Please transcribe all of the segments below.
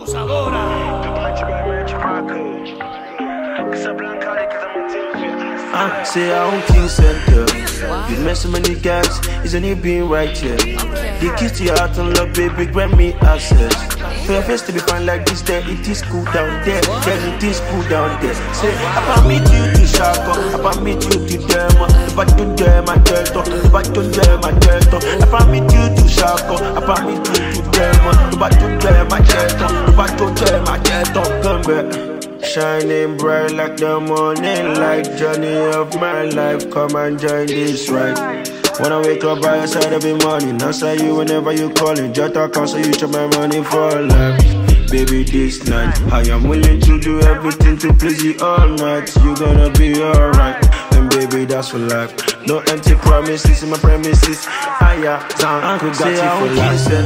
Say I don't think center. You met so many guys, isn't it being right here? The keys to your heart and love, baby, grant me access. For your face to be fine like this, then it is cool down there. Then it is cool down there. Say, I meet you to Shako, I meet you to Demo. If I don't dare my turtle, if I don't dare my turtle. If I meet you to Shako, I meet you to Demo. If I don't dare my turtle, if I don't dare my turtle. Come back. Shining bright like the morning light, journey of my life, come and join this ride. When I wake up by your side every morning, answer you whenever you calling. Just talk so you chop my money for life. Baby, this night, I am willing to do everything to please you all night. You gonna be alright, and baby, that's for life. No empty promises in my premises. Higher down, I got you for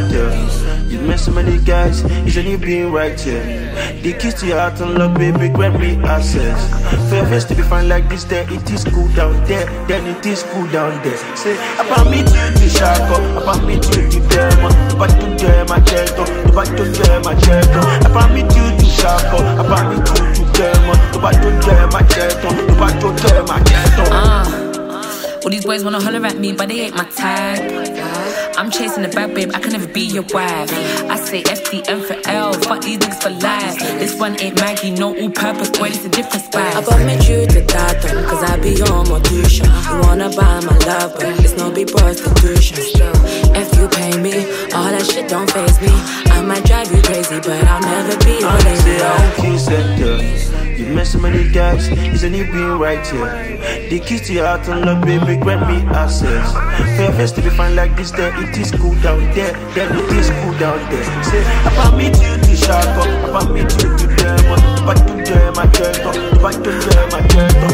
life. You met so many guys, isn't it being right here? The keys to your heart and love, baby, grant me access. For your face to be fine like this, then it is cool down there. Then it is cool down there. Say, I meet you to Shako, I meet you to Demo. If I don't dare my turtle, if I don't dare my turtle. If I meet you to Shako, I meet you to Demo. If I don't dare my turtle, if I don't dare my turtle. All these boys wanna holler at me, but they ain't my type. I'm chasing the bag, babe, I can never be your wife. I say FDM for L, fuck these niggas for life. This one ain't Maggie, no all-purpose, boy, it's a different spice. I got met you to that one, cause I be on my tuition. You wanna buy my love, but it's no big prostitution. Still, if you pay me, all that shit don't faze me. I might drive you crazy, but I'll never be your lady. Say I don't keep center. You met so many guys, isn't it being right here? The keys to your heart and love, baby, grant me access. For your face to be fine like this, then it is cool down there. Then it is cool down there. Say, I meet you to Shako, I meet you to Demo. If I don't dare my turtle, if I don't dare my turtle.